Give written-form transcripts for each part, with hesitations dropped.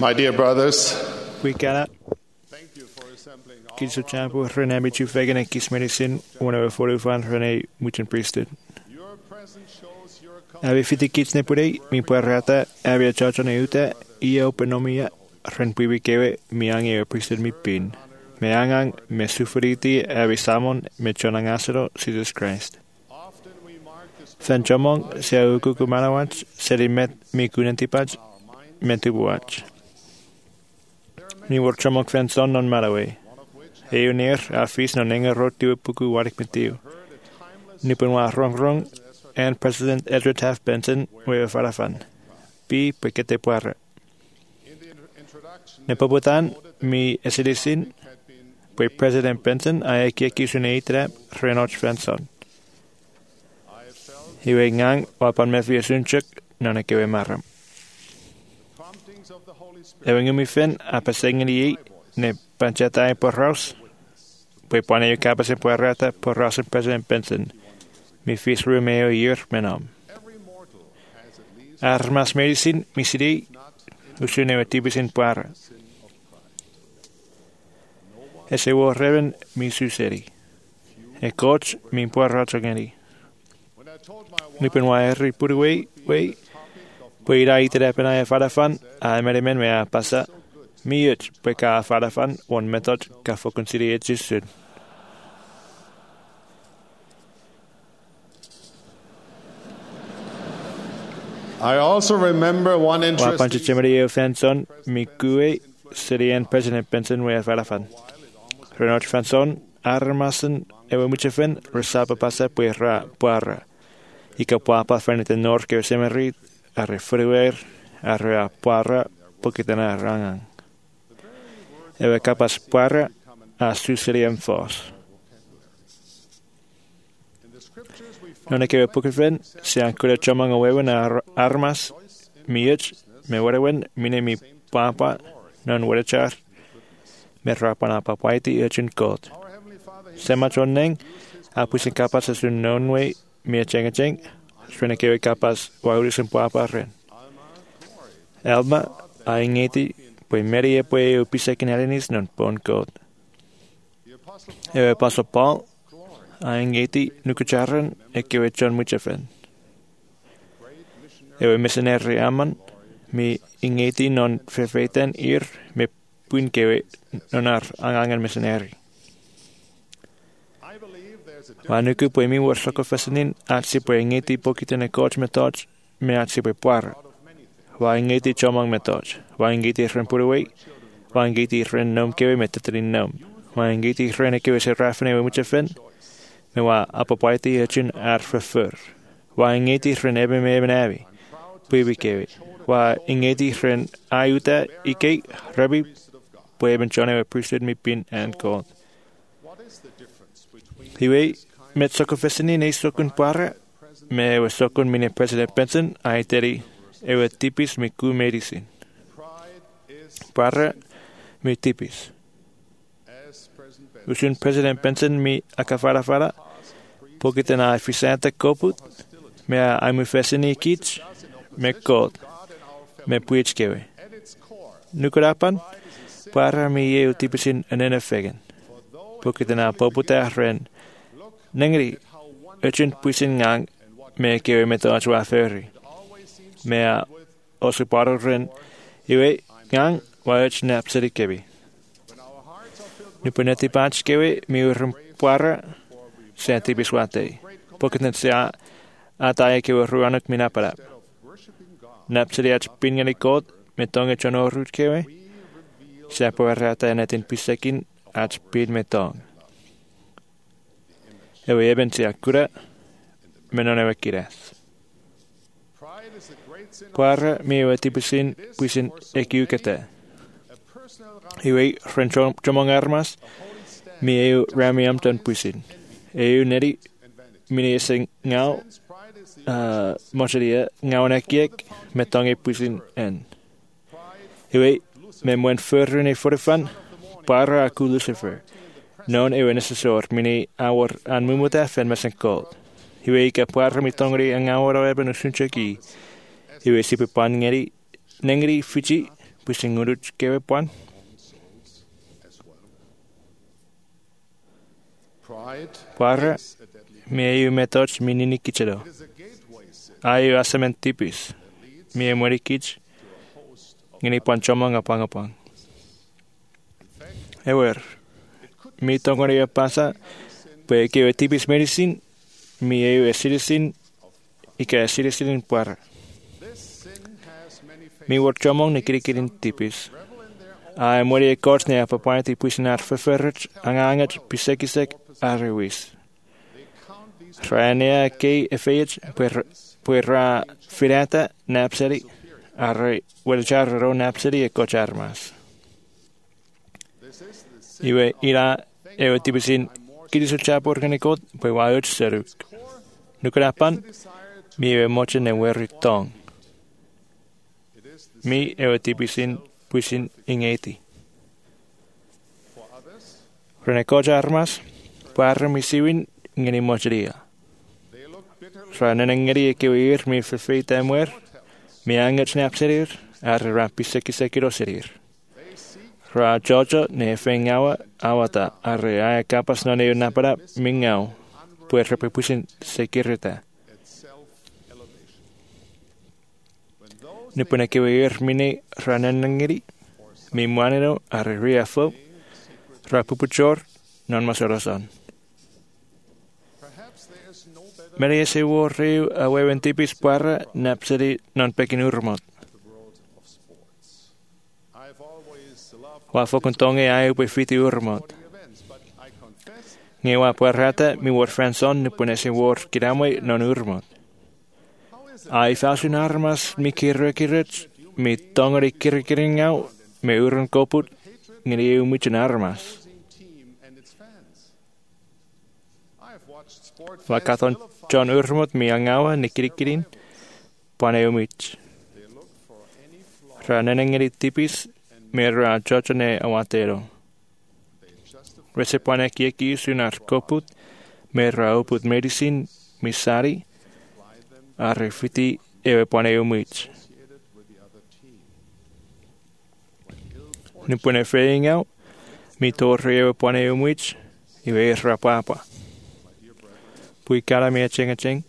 My dear brothers, Kuikala, Kilsuchapu, Rene Bichufagan, and Kiss Medicine, one of 41 Rene Muchin Priesthood. Ave fiti kids nepure, mi puerrata, ave chacho neuta, ia openomia, renpibikewe, mi ange priesthood mi pin. Me angang, me sufriti, ave samon, me chonangasero, Jesus Christ. Fan chomong, se aukuku manawach, se met mi kunantipach, metubuach. Ni wor chomok fan son non malawe. Heu neer, afis non enger rot tu puku warik metiu. Ni punwa rong, and President Edward Taft Benson were farafan. Pi pekete puara. Nepobutan mi esilisin, pui President Benson aekia kisuneitra renoch fanson. Hiwe ngang wapan mefia sunchuk nonekewe maram. Ewingumi fin apasengini ne panchatai porraus, pui pone capas en puerrata porraus en President Benson. Mi fis rumeo year menom. Armas medicine misidi usune tibisin puara. Ese wo reven mi suseri. E coach mi puara chogeni. Nipen waeri purway way. Puira iterapena e farafan a meremen mea pasa. Miut peka farafan one method ka fo consider it. I also remember one interesting... Wapanchichimari Fanson, Mikue, Syrian President Benson, where Farafan. Renot Fanson, Armasen, Ewamuchefen, Resapa Pasa, Puara. Ikapuapa, Fernit North, Kesemeri, Arre Freeware, Arre Puara, Pokitana Rangang. Ewe Capas Puara, a Susirian Force. Non que pukefen se ancora chomang awewen armas miech me werewen mine mi papa non werechar me rapana papaiti urchin god semachon neng apusin capas as un nonway me cheng swene que capas wauris papa ren elma aingeti pues merie pues upisekinalinis non pon god paso Paul Aingeti nukucharan ekewe chon muchafen. Ewe missionary aman mi ingeti non fefeten ir me punkewe nonar angangan missionary. Wanuku pue mi warsoko fasanin atsi pue ingeti pokiten e coach metoj me atsi pue puara. Wa ingeti chomang metoj. Wa ingeti ren pureway. Wa ingeti ren nom kewe metatrin nom. Wa ingeti ren ekewe se rafene we muchafen. Me wa apapaiti echin arfefur. Wa ingeti ren ebe me ebenavi. Puibikewi. Wa ingeti ren ayuta ike rabi pueben chone we priesthood mi pin and god. Hiwe met sokofesini ne sokun para me we sokun mine President Benson aiteri ewe tipis mi ku medicine. Para mi tipis. Usun President Benson mi akafarafara pokitena efisante koput me aimu fesini kits me god me puichkewe. Nukurapan para mi eu tipisin anena fegen. Pokitena poputa ren nengri urchin puisin ngang me kewe metoachwa ferry. Me osiparo ren iwe ngang wa urchin napseri kebi. Nupuneti patch kewe mi urrum puara senti biswate. Poketent sea ataye kewe ruanuk minapara. Napseri ach pingani god metonge chono rut kewe. Siapo errata enetin pisekin ach pid metong. Ewe eben sia kura menone kiras. Puara mi ewe tipisin puisin ekiukete. Iwe renchom chomong armas mi eu ramiam ton puisin. Eu neri mini sing ngau mocheria ngau nakiek metonge puisin en. Iwe me mwen furrune forfan para aku Lucifer. Non eu necessor mini awor an mumuta fen mesen cold. Iwe ka para mi tongri ang awor eben usunchaki. Iwe sipipan ngeri nengri fuji pusing urut kewe puan. Pride Puara, is a deadly me eu metoch minini kichero. is a gateway sin Ayu asamen tipis. Me e mori kich. Ngini puan chomong apang. Ewer, mi tongori e pasa, pe kewe tipis medicine, mi eu e citizen, ika e citizen puara. This sin has many faces. Mi wor chomong ne kirikirin tipis. A mori e kort ne apapaiti puisinar feferret, angangat pisekisek arewis. Rania kei e feit puera firata napseri, arre welchar ro napseri e kocharmas. Iwe ira ewe tipisin kirisu chap organikot pe wauch seruk. Nukarapan, mi ewe moche ne werik tong. Mi ewe tipisin puisin ingeti. Rene kocharmas, parre mi siwin ngeni mocheria. Rane ngeri e kiwir mi fefeita muer, mi anget napserir, arre rapisekiseki serir. Ra Jojo ne fengawa awata arre aya kapas no ne napara mingau pues repepusin sekirita. Nipuna kiwir mini rananangiri mi muanero arre riafo rapupuchor non masorosan. Meri ese warriu awewen tipis para napseri non pekin urmot. Wa fokuntonge ai pe fiti urmot. Nge wa puerrata mi war franson nipunese war kiramwe non urmot. Ai fasun armas mi kirrekirret mi tongeri kirkiringau me urun koput ngeri umuchen armas. Wa kathon John urmot mi angawa ni kirkirin pane umich. Ranenengeri tipis Mera Jochone awatero. Resepone kieki sunar koput, mera oput medicine, misari, arrefiti ewe pone umich. Nipune freingau, mi torre ewe pone umich, iwe rapapa. Pui kala mea cheng.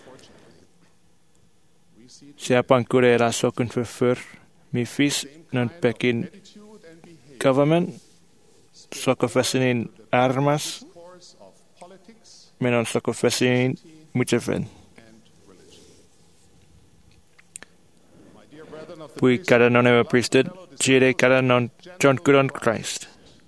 Siapang kure era sokun fur, mi fis non pekin government, sokofesinin armas, menon sokofesinin muchefen. Pui kada non ewe priesthood, jire kada non John Kuron Christ.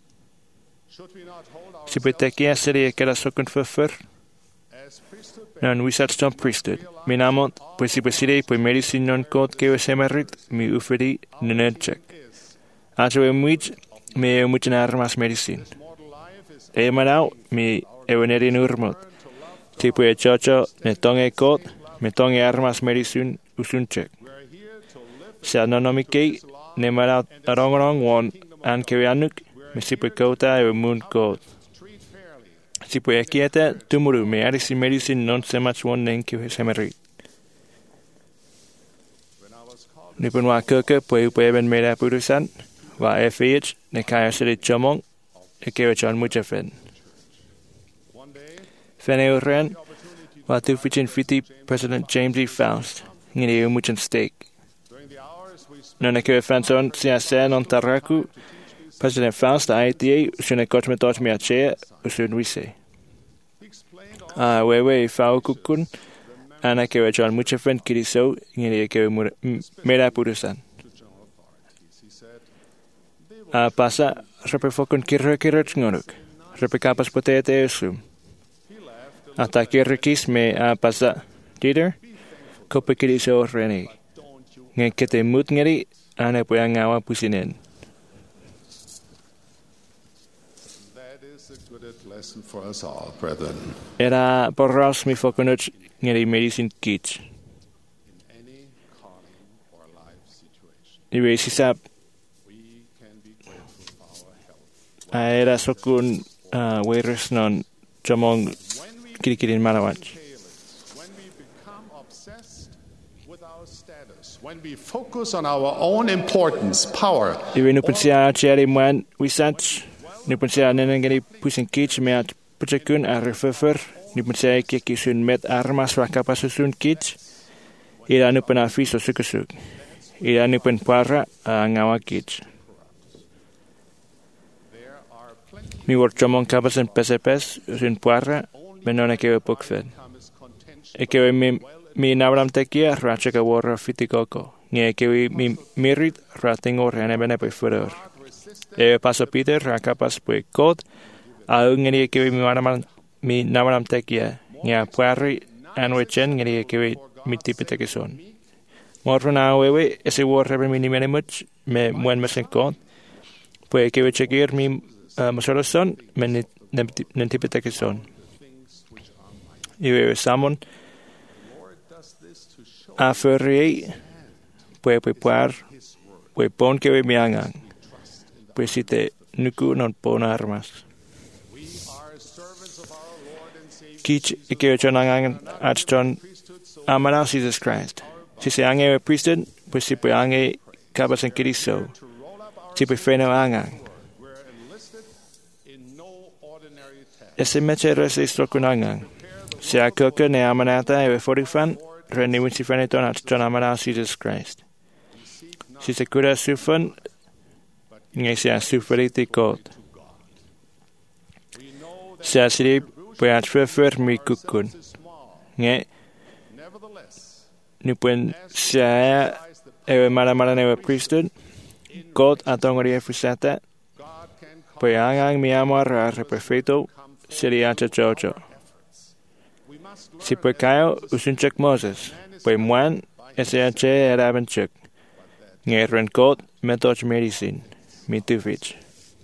Sipetekia serie kada sokun fur, non wisat stom priesthood. Minamot, pues sipesire, pues medicine non code que semerit, mi uferi nenechek. Acho much me muchen armas medicine. Manau mi ewenerin urmot. Tipo e chocho ne tonge code, me tonge armas medicine usunchek. Sa nonomikei ne manau arongorong won an kewianuk, me sipe kota e moon code. Sipo e kieta tumuru me arisi medicine non semach won nen que semerit. Nipun wa keke pue ben mera purusan, wa FH ne kaya siri chomong, e kewe chan muchafen. Fene uren, wa tufichin fiti President James E. Faust, ngini umuchan stake. None kewe fanson siya non taraku, President Faust ITA usune kochmetoch miachea usun wise. Wewe fau kukun, ana kewe chan muchafen kiriso ngini kewe mera purusan. Pasa repefokun kirrekirret ngonuk, repekapas potete esum. Ata kirrekis me pasa diter, kope kiriso reni. Ngekete mut ngeri, ana puyangawa pusinen. lesson for us all, brethren. Era porras mi fokunuch ngeri medicine kich. In any calling or life situation, Iwe sisap we can be grateful for our health. era sokun weres non chamong kirikirin manawach. When we become obsessed with our status, when When we focus on our own importance, power, Iwi nupun siya chiari muan wisach, nupun siya nenengani pusing kich meat pucakun arifefer, nupun siya kikisun met armas rakapasusun kich, ila nupun afis o sukasuk, ila nupun para ngawa kich. there are plenty Mi worchomon kapasan pesepes usun para, menona kewe pokfed. comes contention. Ekewe mi nabram tekia rachaka wara fitikoko. Nge kewe mi mirit ratingor enebene pe furor. E paso Peter rakapas pe kot. Au ngeni kewe mi nabram tekia. Nge puari anwechen ngeni kewe mi tipitekison. Morfan awewe ese war rebe mi nimene much me mwen mesen kot. Pue kewe chekir mi masoroson me nentipitekison. Iwe samon a ferrei pue puar pue pon que mi angan pue si te nuku non pon armas We are servants of our Lord and Savior. kich que chonangan achton amana Jesus Christ si se ange priesthood pue si pue ange kabas en kiriso To roll up our si pue feno angan we're enlisted in no ordinary task. ese meche rese strokunangan si akoka ne amanata e forifan reniwin si feneton achton amana Jesus Christ si se cura sufan nge se suferiti kot We know that se asiri pue atfefer mi kukun is small. nge Nevertheless, ni puen sea ewe malamala newe priesthood kot atongori efusata God can call pue angang mi amor a perfecto seria chachocho we must learn si pue kayo usunchak Moses pue muan SH erabenchuk nge ren kot metoch medicine mi tufich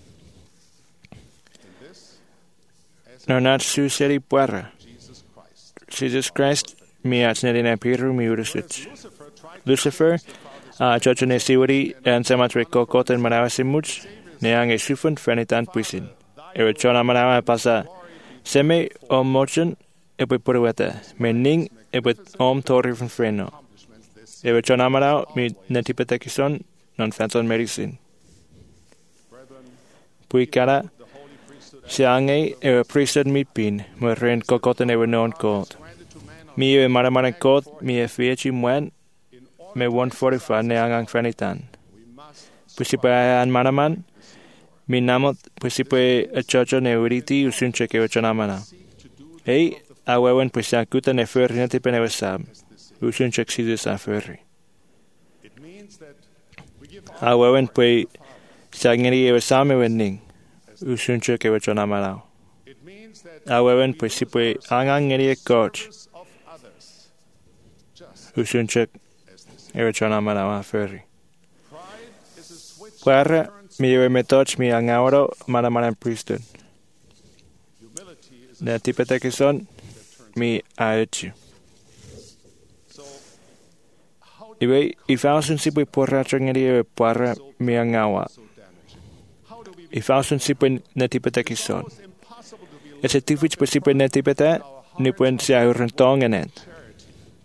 no nat su seri puara Jesus Christ. Jesus Christ mi achnedina piru mi urusich Lucifer tried Lucifer chocho ne siwari en semat kokot en manawa simuch ne ange sufun fenitan puisin ewe chona manawa pasa seme o mochen ewe purueta mening ewe om tori van freno accomplishments this ewe chona manawa mi netipetekison non fenton medicine brethren, puikara the holy priesthood si ange ewe priesthood mi pin mo ren kokoten ewe non kot granted to man mi ewe maramaran kot mi e fiechi muen in order me 145 ne angang fenitan we must Pusipe an manaman, mi namot pusipe a chocho ne uriti usunche ke wachonamana. Ei, awewen pusakuta ne ferri nati penevesam, usunche xidus a ferri. it means that we give Awewen pue sangeri evesame wenning, usunche ke wachonamana. it means that Awewen pusipe angangeri e coach, of others just usunche ewachonamana a ferri. pride is a switch Puara mi ewe metoch mi angawro manamanan priesthood. humility is Ne tipetekison mi aechi. so how Iwe, ifausun si pui porra changeri e para mi angawa. so damaging how do we Ifausun si pui netipetekison. it's impossible to be Ese tifich pui si pui netipete, ni puen si aurentong enet. charity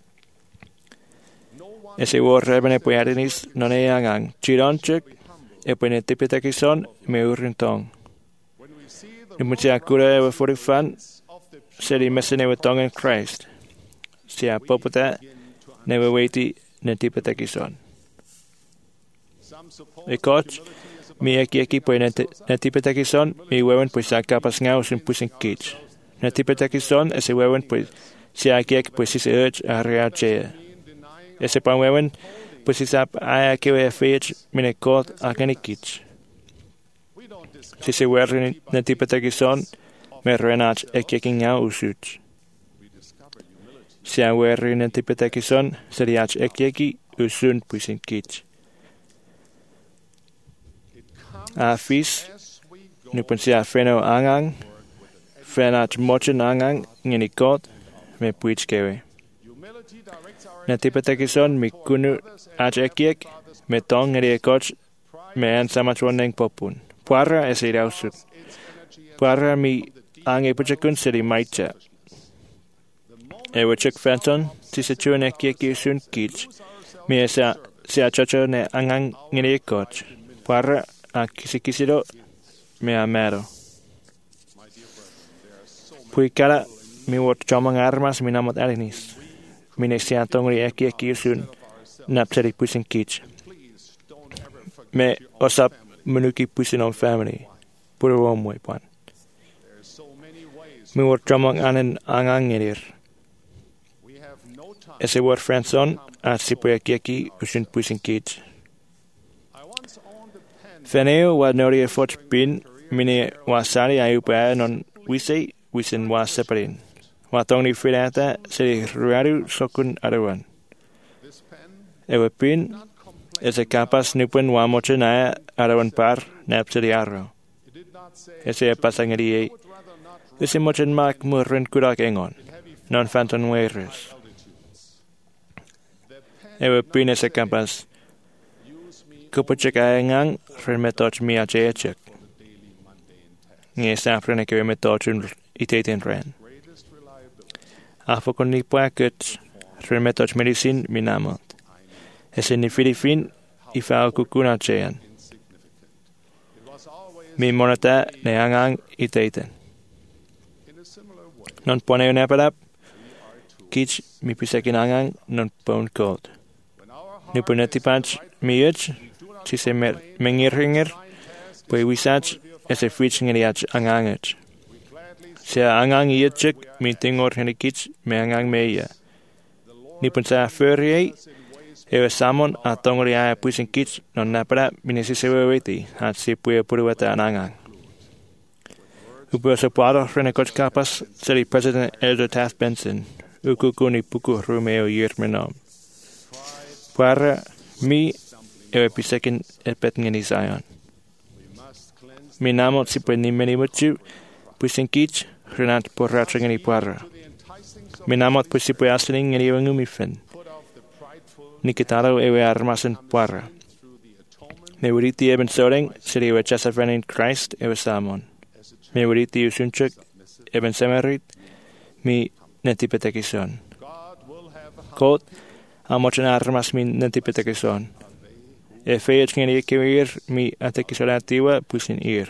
no one Ese wo rebene pui arinis non e angang. Chironchuk, e pui netipetekison mi aurentong. when we see the Ni puen si akura e forifan, of the seri mesene we tong in Christ. Si apopota, ne we weiti netipetekison. some suppose E coach, mi eki pui netipetekison, mi wewen pui sa kapas ngau sin pusin kich. Netipetekison, ese wewen pui si aki pui si se urge a reachea. denying Ese pan wewen pui si sap aya kewe fech mine kot a kich. we don't discuss Si se werin netipetekison, me renach eki ngau usuch. we discover humility Si a werin netipetekison, seriach eki usun pusin kich. it comes A fis, as we go nupun si a freno angang, frenach mochen angang, ngeni kot, me puich kewe. humility directs our Netipetekison mi kunu ach ekiek, me tong ngeri ekoch, me an samachwan neng popun. Puara es irausut. its energy and Puara mi ange puchakun seri maicha. Ewe chuk fenton, si se chuen ekiek usun kich, mi esa si a chocho ne angang ngiri coach. Para a kisikisiro me amero. Pui kara mi wot chomang armas minamot alinis. Mine siantongri eki usun napseri pusin kich. Me osap menuki pusin on family. Puro omwe pan. Mi wot chomang anen angang ngirir. Ese wot franson at sipu eki usun pusin kich. Feneo wa nori fort bin mini wasari ayupa non wisen wa separin. Wa tongni filata seri ruaru sokun arawan. Ewa pin ese kapas nupen wa mochenaya arawan par napseri arro. Ese pasangeri ese mochen mak murren kurak engon. Non fanton weres. Ewa pin ese kapas kupacek aengang remetoch mi achechek. Nge safrene ke metochun iteten ren. Afokon ni paket remetoch medicine minamot. Ese ni filifin ifao kukuna chean. Mi monata ne angang iteten. Non pone nepalap kich mi pisekin angang non pon cold. Nupuneti patch mi si se mengiringer, poi wisach ese fich ngeriach angangach. Se angang ietchik mi tingor henikich me angang meia. Nipun sa ferie, ewe samon a tongori a puisin kich non napara minisi seweti at si puya puruwata anangang. Upo se paro renekoch kapas seri President Elder Taft Benson, ukukuni puku rumeo yirmenom. Para mi ewe pisekin epet ngeni Zion. Minamot si pwede ni meni muchu, puisin kich, renat porracha ngeni para. Minamot pwede si pwede asaning ngeni ewe ngumifen. Nikitaro ewe armasen para. Me uriti eben soreng, siri ewe chasafrenin Christ ewe samon. Me uriti usunchuk, eben semerit, mi netipetekison. Kot, amochen armas mi netipetekison. E feich ngeni ekewir mi atekisolativa pusin ir.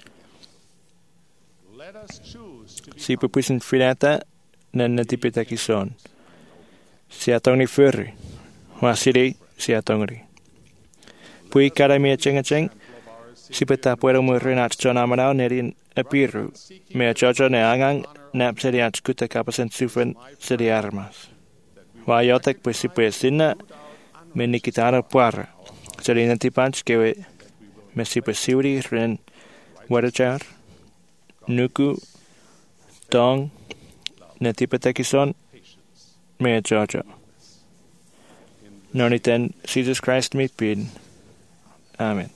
Si pusin filata na netipetekison. Si atongri furri. Wasiri si atongri. Pui kada mi cheng si peta puedo muy renat chonamanao nerin apiru. Me achocho ne angang napseri achkuta kapasen sufen seri armas. Wayotek pues si puesina me nikitara puara. Seri nanti panch kewe me si puesiuri ren wadachar nuku tong netipetekison me achocho. Noniten Jesus Christ meet bin. Amen.